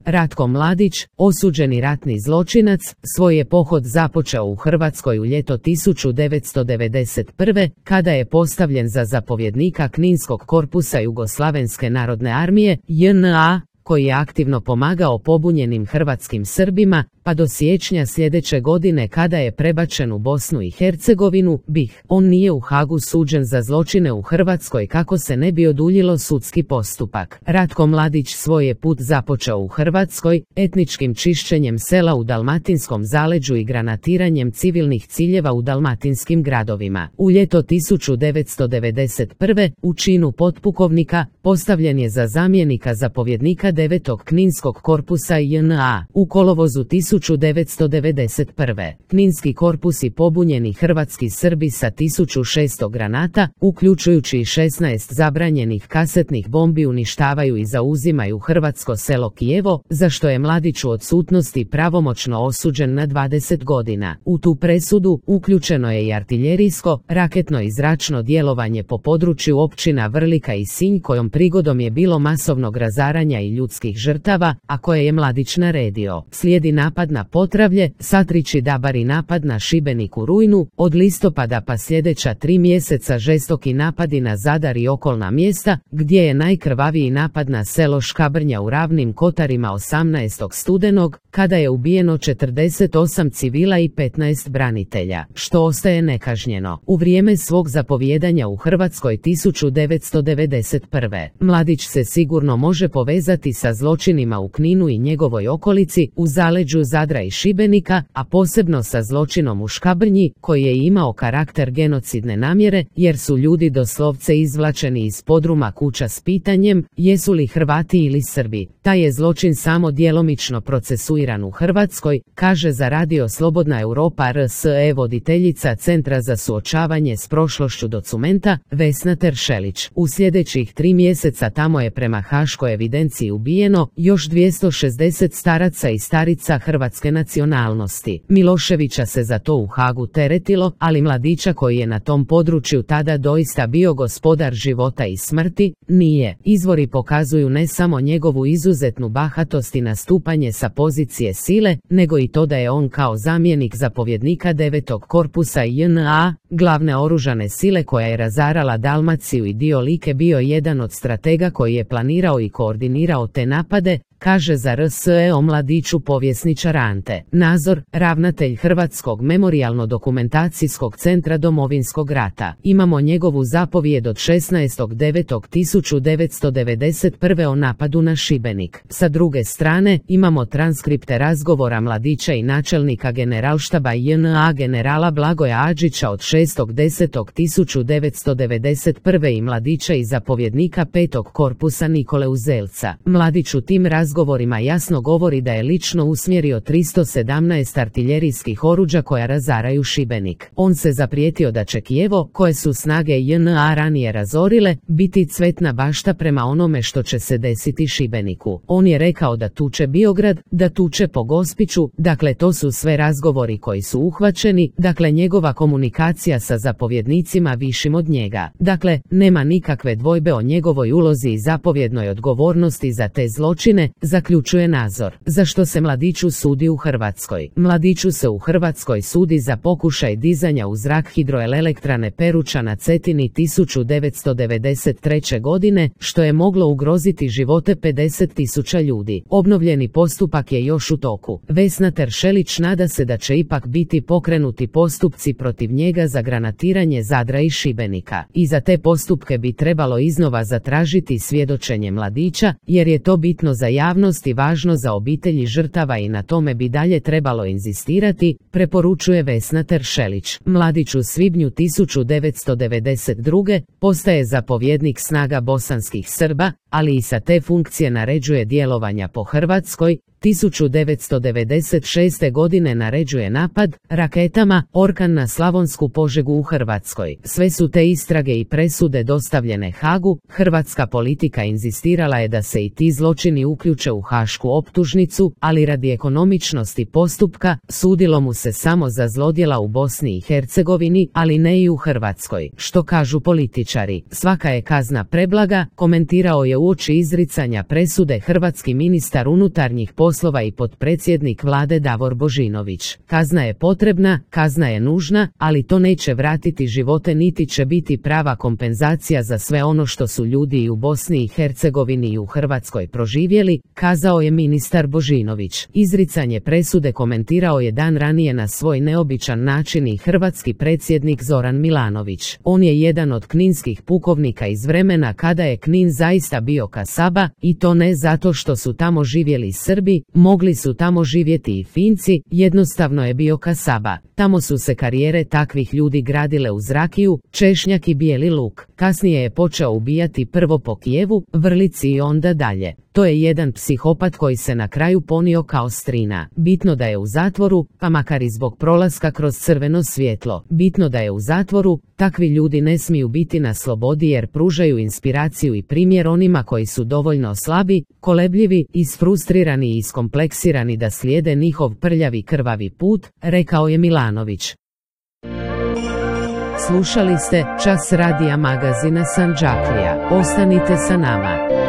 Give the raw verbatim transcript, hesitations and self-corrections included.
Ratko Mladić, osuđeni ratni zločinac, svoj je pohod započeo u Hrvatskoj u ljeto tisuću devetsto devedeset prve. kada je postavljen za zapovjednika Kninskog korpusa Jugoslavenske narodne armije, J N A, koji je aktivno pomagao pobunjenim hrvatskim Srbima, pa do siječnja sljedeće godine kada je prebačen u Bosnu i Hercegovinu, B i H. On nije u Hagu suđen za zločine u Hrvatskoj kako se ne bi oduljilo sudski postupak. Ratko Mladić svoj je put započeo u Hrvatskoj, etničkim čišćenjem sela u Dalmatinskom zaleđu i granatiranjem civilnih ciljeva u dalmatinskim gradovima. U ljeto tisuću devetsto devedeset prve. u činu potpukovnika postavljen je za zamjenika zapovjednika devetog Kninskog korpusa J N A. U kolovozu tisuću devetsto devedeset prve. Kninski korpus i pobunjeni hrvatski Srbi sa tisuću šesto granata, uključujući i šesnaest zabranjenih kasetnih bombi, uništavaju i zauzimaju hrvatsko selo Kijevo, za što je Mladić u odsutnosti pravomoćno osuđen na dvadeset godina. U tu presudu uključeno je i artiljerijsko, raketno i zračno djelovanje po području općina Vrlika i Sinj, kojom prigodom je bilo masovnog razaranja i ljudskih žrtava, a koje je Mladić naredio. Slijedi napad na Potravlje, Satrić i Dabar i napad na Šibenik u rujnu, od listopada pa sljedeća tri mjeseca žestoki napadi na Zadar i okolna mjesta, gdje je najkrvaviji napad na selo Škabrnja u Ravnim Kotarima osamnaestog studenog, kada je ubijeno četrdeset osam civila i petnaest branitelja, što ostaje nekažnjeno. U vrijeme svog zapovijedanja u Hrvatskoj tisuću devetsto devedeset prve. Mladić se sigurno može povezati sa zločinima u Kninu i njegovoj okolici, u zaleđu Zadra i Šibenika, a posebno sa zločinom u Škabrnji, koji je imao karakter genocidne namjere, jer su ljudi doslovce izvlačeni iz podruma kuća s pitanjem, jesu li Hrvati ili Srbi. Taj je zločin samo djelomično procesuiran u Hrvatskoj, kaže za Radio Slobodna Europa R S E voditeljica Centra za suočavanje s prošlošću Documenta, Vesna Teršelić. U sljedećih tri mjeseca tamo je prema haškoj evidenciji ubijeno još dvjesto šezdeset staraca i starica hrvatske nacionalnosti. Miloševića se za to u Hagu teretilo, ali Mladića, koji je na tom području tada doista bio gospodar života i smrti, nije. Izvori pokazuju ne samo njegovu izuzetnu bahatost i nastupanje sa pozicije sile, nego i to da je on kao zamjenik zapovjednika devetog korpusa J N A, glavne oružane sile koja je razarala Dalmaciju i dio Like, bio jedan od stratega koji je planirao i koordinirao te napade, kaže za R S E o Mladiću povjesničar Ante Nazor, ravnatelj Hrvatskog memorijalno-dokumentacijskog centra Domovinskog rata. Imamo njegovu zapovijed od šesnaestog devetog tisuću devetsto devedeset prve. o napadu na Šibenik. Sa druge strane, imamo transkripte razgovora Mladića i načelnika generalštaba J N A generala Blagoja Adžića od šestog desetog tisuću devetsto devedeset prve. i Mladića i zapovjednika petog korpusa Nikole Uzelca. Mladić u tim razgovorima razgovorima jasno govori da je lično usmjerio tristo sedamnaest artiljerijskih oruđa koja razaraju Šibenik. On se zaprijetio da će Kijevo, koje su snage J N A ranije razorile, biti cvetna bašta prema onome što će se desiti Šibeniku. On je rekao da tuče Biograd, da tuče po Gospiću, dakle to su sve razgovori koji su uhvaćeni, dakle njegova komunikacija sa zapovjednicima višim od njega. Dakle, nema nikakve dvojbe o njegovoj ulozi i zapovjednoj odgovornosti za te zločine, zaključuje Nazor. Zašto se Mladiću sudi u Hrvatskoj? Mladiću se u Hrvatskoj sudi za pokušaj dizanja u zrak hidroelektrane Peruča na Cetini tisuću devetsto devedeset treće. godine, što je moglo ugroziti živote pedeset tisuća ljudi. Obnovljeni postupak je još u toku. Vesna Teršelić nada se da će ipak biti pokrenuti postupci protiv njega za granatiranje Zadra i Šibenika. I za te postupke bi trebalo iznova zatražiti svjedočenje Mladića, jer je to bitno za javnost i važno za obitelji žrtava i na tome bi dalje trebalo inzistirati, preporučuje Vesna Teršelić. Mladić u svibnju tisuću devetsto devedeset druge. postaje zapovjednik snaga bosanskih Srba, ali i sa te funkcije naređuje djelovanja po Hrvatskoj, tisuću devetsto devedeset šeste. godine naređuje napad raketama Orkan na Slavonsku Požegu u Hrvatskoj. Sve su te istrage i presude dostavljene Hagu. Hrvatska politika inzistirala je da se i ti zločini uključe u hašku optužnicu, ali radi ekonomičnosti postupka sudilo mu se samo za zlodjela u Bosni i Hercegovini, ali ne i u Hrvatskoj. Što kažu političari, svaka je kazna preblaga, komentirao je uoči izricanja presude hrvatski ministar unutarnjih poslova i potpredsjednik vlade Davor Božinović. Kazna je potrebna, kazna je nužna, ali to neće vratiti živote niti će biti prava kompenzacija za sve ono što su ljudi i u Bosni i Hercegovini i u Hrvatskoj proživjeli, kazao je ministar Božinović. Izricanje presude komentirao je dan ranije na svoj neobičan način i hrvatski predsjednik Zoran Milanović. On je jedan od kninskih pukovnika iz vremena kada je Knin zaista bio kasaba, i to ne zato što su tamo živjeli Srbi, mogli su tamo živjeti i Finci, jednostavno je bio kasaba. Tamo su se karijere takvih ljudi gradile uz rakiju, češnjak i bijeli luk. Kasnije je počeo ubijati prvo po Kijevu, Vrlici i onda dalje. To je jedan psihopat koji se na kraju ponio kao strina. Bitno da je u zatvoru, pa makar i zbog prolaska kroz crveno svjetlo. Bitno da je u zatvoru, takvi ljudi ne smiju biti na slobodi jer pružaju inspiraciju i primjer onima koji su dovoljno slabi, kolebljivi, isfrustrirani i iskompleksirani da slijede njihov prljavi krvavi put, rekao je Milanović. Slušali ste Čas radija magazina Sandžaklija. Ostanite sa nama.